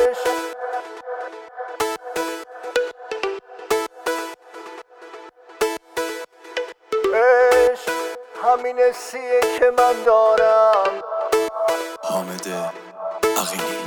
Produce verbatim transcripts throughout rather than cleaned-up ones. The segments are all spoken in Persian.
عشق همین حسیه که من دارم. حامد عقیلی.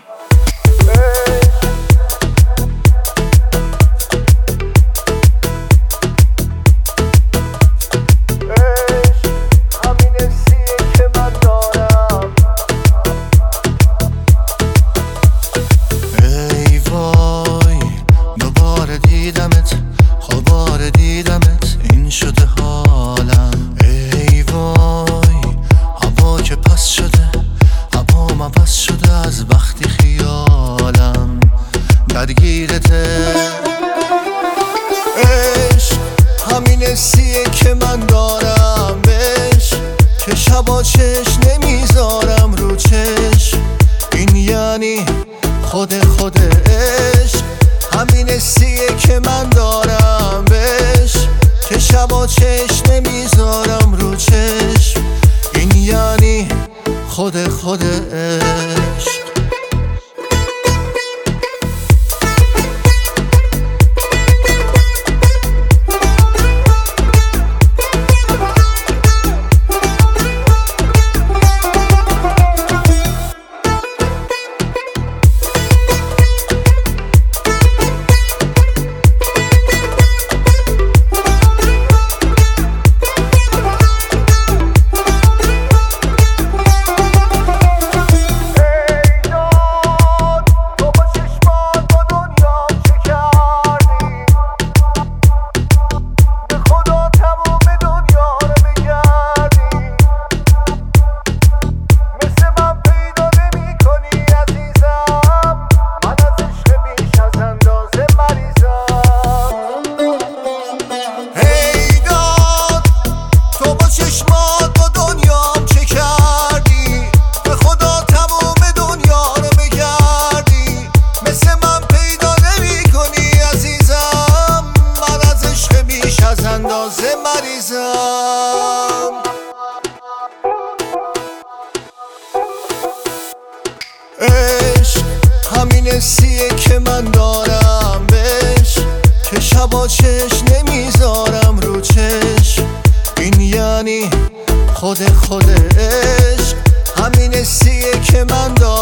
عشق همین حسیه که من دارم. عشق که شبا چشم نمیذارم رو چشم، این یعنی خود خود عشق. همین حسیه که من دارم. عشق که شبا چشم نمیذارم رو چشم، این یعنی خود خود عشق. عشق همین حسیه که من دارم. عشق که شبا چشم نمیذارم رو چشم، این یعنی خود خود عشق. همین حسیه که من دارم.